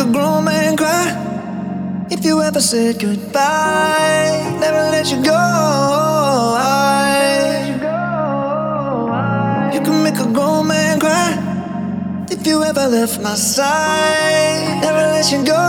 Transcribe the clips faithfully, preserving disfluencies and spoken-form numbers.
a grown man cry if you ever said goodbye. Never let you go. You can make a grown man cry if you ever left my side. Never let you go.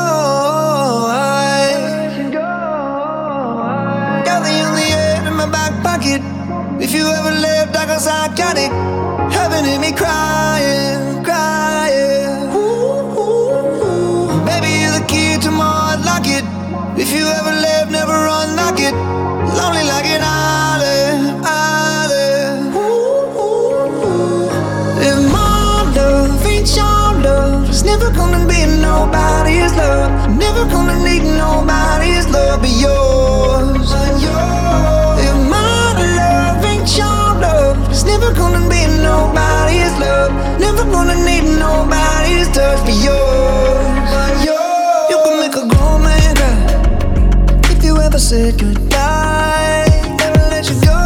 Got the only air in my back pocket. If you ever left, I got psychotic. Heaven in me crying, crying. Ooh, ooh, ooh. Baby, you're the key to my heart, lock it. If you ever left, never unlock it. Lonely like an island, island. Ooh, ooh, ooh. If my love ain't your love, it's never gonna be nobody's love. Never gonna need nobody's love but yours. If my love ain't your love, it's never gonna be nobody's love. Never gonna need nobody's touch but yours. You can make a grown man cry if you ever said goodbye. Never let you go.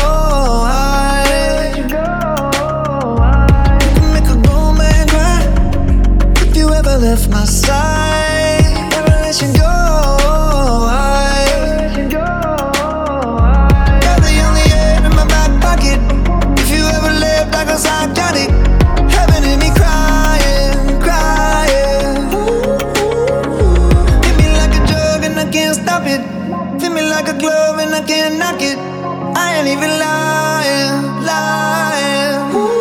You can make a grown man cry if you ever left my side. Never let you go. Got the only air in my back pocket. If you ever left, I got psychotic. Heaven in me crying, crying. Hit me like a drug and I can't stop it. Fit me like a glove and I can't knock it. I ain't even lying, lying.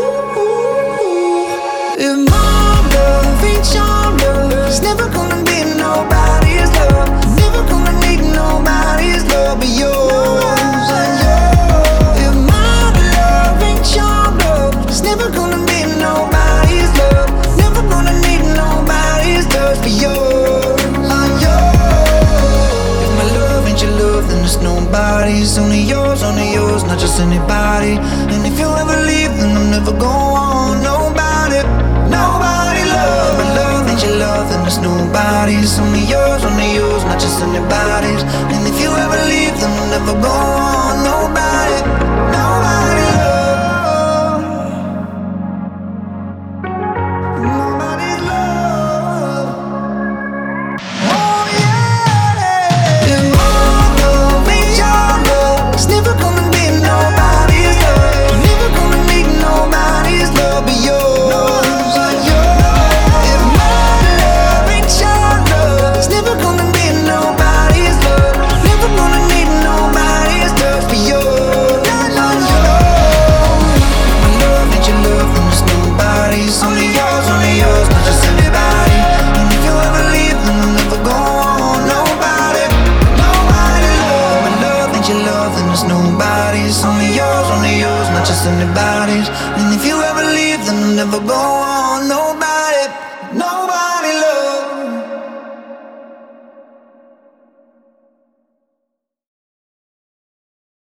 If my love ain't your love, it's never gonna be nobody's love. Never gonna need nobody's love but yours. If my love ain't your love, it's never gonna be nobody's love. Never gonna need nobody's touch but yours. If my love ain't your love, then it's nobody's. Only yours, only yours, not just anybody. And if you ever leave, then I'm never going. Nobody, nobody love. My love ain't your love, then it's nobody's. Only yours, only yours, not just anybody's. And if you ever leave, then I'm never going. Nobody, nobody love. Nobody's love. Oh yeah. If my love ain't your love, it's never gonna be nobody's love. Never gonna need nobody's love but yours. If my love ain't your love, it's never gonna be nobody's love. Never gonna need nobody's touch but yours. My love ain't your love, then it's nobody's. Only yours, only yours, not just anybody. And if you ever leave, then I'm never going. Nobody, nobody love. My love ain't your love, then it's nobody's. Only yours, only yours, not just anybody's. And if you ever leave, then I'm never going. Nobody.